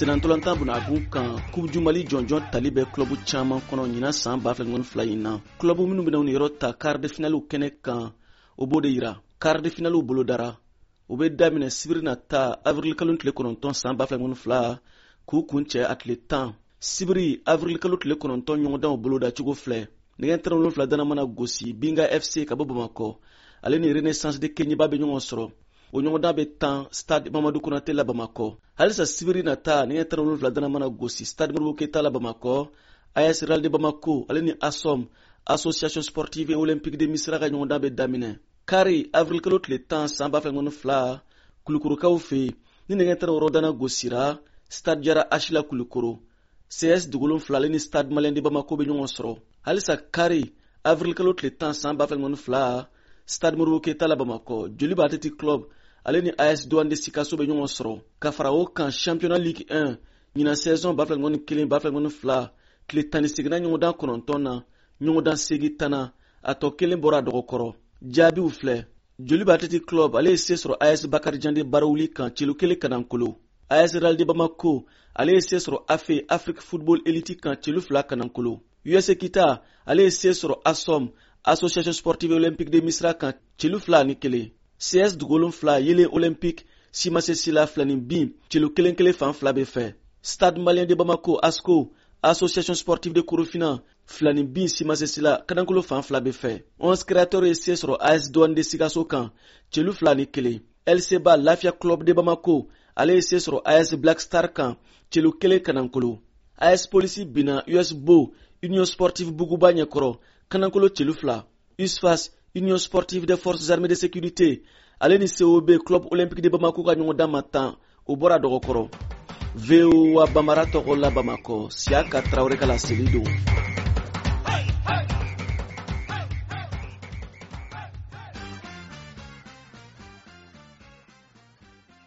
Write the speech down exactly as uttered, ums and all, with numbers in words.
senantolantan bunagun kan Coupe du Mali jɔnjɔn tali bɛ club caman kɔnɔ ɲina san ba fila ni fila in na. Club minnu bɛna ni yɔrɔ ta quart de finale kɛnɛ kan o b'o de yira. Quart de finale bolo dara. O bɛ daminɛ sibiri na ta avril kalo tile kɔnɔntɔn san ba fila ni fila k'u kun cɛ a tile tan. Sibiri avril kalo tile kɔnɔntɔn ɲɔgɔndanw bolo da cogo filɛ. Nɛgɛ tan wolonwula dana mana gosi Binga F C ka bɔ Bamakɔ. Ale ni Renaissance de Kenyeba bɛ ɲɔgɔn sɔrɔ. O ɲɔgɔndan bɛ tan Stade Mamadou Konaté la Bamakɔ. Halisa sibiri na ta nɛgɛ tan wolonwula dana mana gosi Stade Modibo Keita la Bamakɔ. A S Real de Bamako ale ni Asom Association Sportive et Olympique de Misira ka ɲɔgɔndan bɛ daminɛ. Kari avril kalo tile tan san ba fila ni fila Kulukurukaw fɛ ni nɛgɛ tan wɔɔrɔ dana gosira Stade Jara Achila Kulukoro. C S Dugolon fila ale ni Stade Malien de Bamako bɛ ɲɔgɔn sɔrɔ. Halisa kari avril kalo tile tan san ba fila ni fila Stade Modibo Keita la Bamakɔ. Joliba Athletic Club ale ni A S Douane de Sikaso bɛ ɲɔgɔn sɔrɔ. Ka fara o kan Championnat Ligue un ɲina saison ba fila ni kelen ba fila ni fila tile tan ni seginna ɲɔgɔndan kɔnɔntɔn na ɲɔgɔndan segin tanna a tɔ kelen bɔra a dɔgɔkɔrɔ. Jaabiw filɛ. Joliba Athletic Club ale ye se sɔrɔ A S Bakari Jande Barawuli kan celu kelen kanankolo. A S Real de Bamako ale ye se sɔrɔ A F E Afrique Football Elite kan celu fila kanankolo. U S Kita ale ye se sɔrɔ Asom Association Sportive et Olympique de Misira kan celu fila ni kelen. C S Dugolon fila Yelen Olympique Simasesila fila ni bin celu kelen kelen fan fila bɛ fɛ. Stade Malien de Bamako ASCO Association Sportive de Korofina fila ni bin Simasesila kanankolo fan fila bɛ fɛ. onze créateurs ye se sɔrɔ A S Douane de Sikaso kan celu fila ni kelen. L C B A Lafia Club de Bamako ale ye se sɔrɔ A S Black Star kan celu kelen kanankolo. A S Police bina U S B O Union Sportive Buguba ɲɛkɔrɔ kanankolo celu fila. U S F A S Union Sportive des Forces Armées de Sécurité ale ni C O B Club Olympique de Bamako ka ɲɔgɔndan ma tan o bɔra dɔgɔkɔrɔ. V O A Bambara tɔgɔ la Bamakɔ Siaka Traoré ka laseli don.